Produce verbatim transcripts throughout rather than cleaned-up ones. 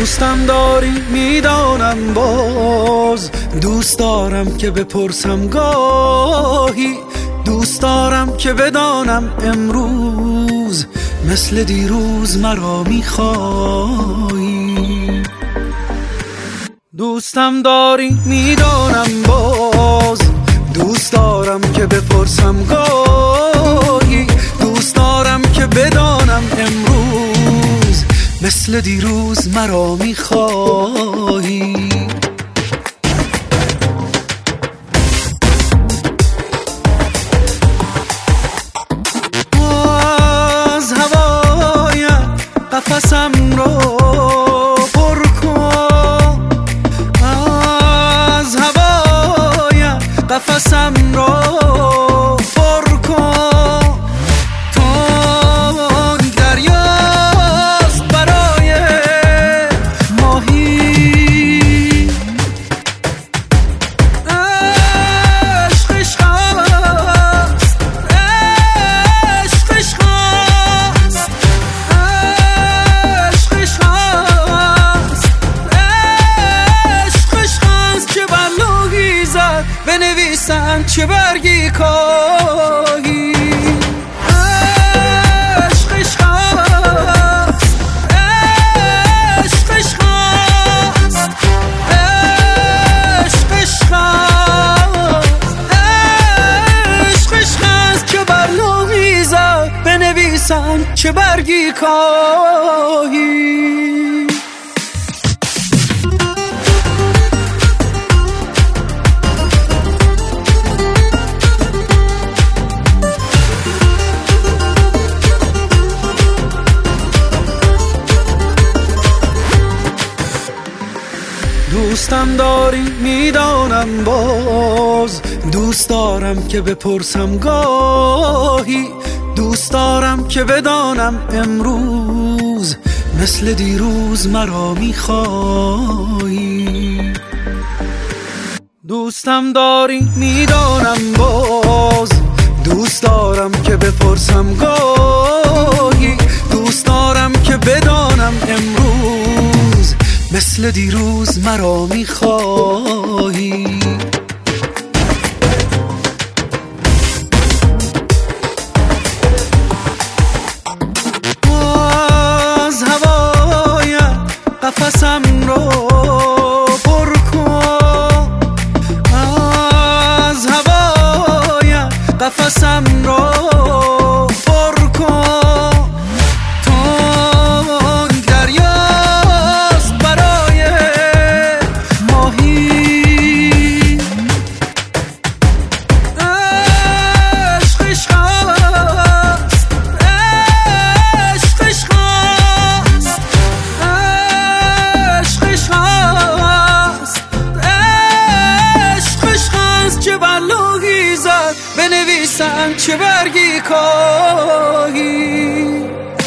دوستم داری میدانم باز، دوست دارم که بپرسم گاهی، دوست دارم که بدانم امروز مثل دیروز مرا میخوایی. دوستم داری میدانم باز، دوست دارم که بپرسم گاهی، دوست دارم که بدانم امروز مثل دیروز مرا میخوایی. از هوای قفسم رو پر کن، از هوای قفسم رو پر کن، تو دریاست برای ماهی. عشق عشقست، عشق عشقست، عشق عشقست، عشق عشقست که بر لوحی زد بنویسن چه برگی کاهی. عشق عشقست، عشق عشقست، عشق عشقست، عشق عشقست که بر لوحی زد بنویسن چه برگی کاهی. دوستم داری میدانم باز، دوست دارم که بپرسم گاهی، دوست دارم که بدانم امروز مثل دیروز مرا میخوایی. دوستم داری میدانم باز، دوست دارم که بپرسم گاهی، دوست دارم که بدانم امروز مثل دیروز مرا میخوایی. از هوای قفسم رو پر کن، از هوای قفسم رو پر کن، تو دریاست برای ماهی. عشق عشقست، عشق عشقست، عشق عشقست، عشق عشقست که بر لوحی زد بنویسن چه برگی کاهی.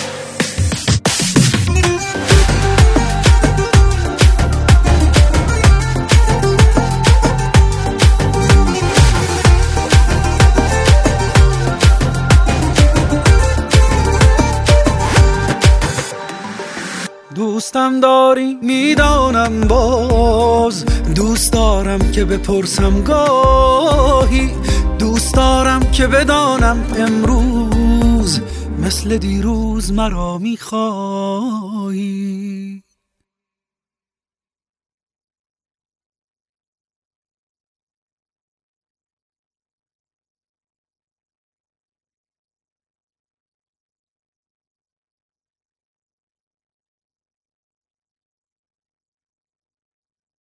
دوستم داری میدانم باز، دوست دارم که بپرسم گاهی، دوست دارم که بدانم امروز مثل دیروز مرا میخوایی.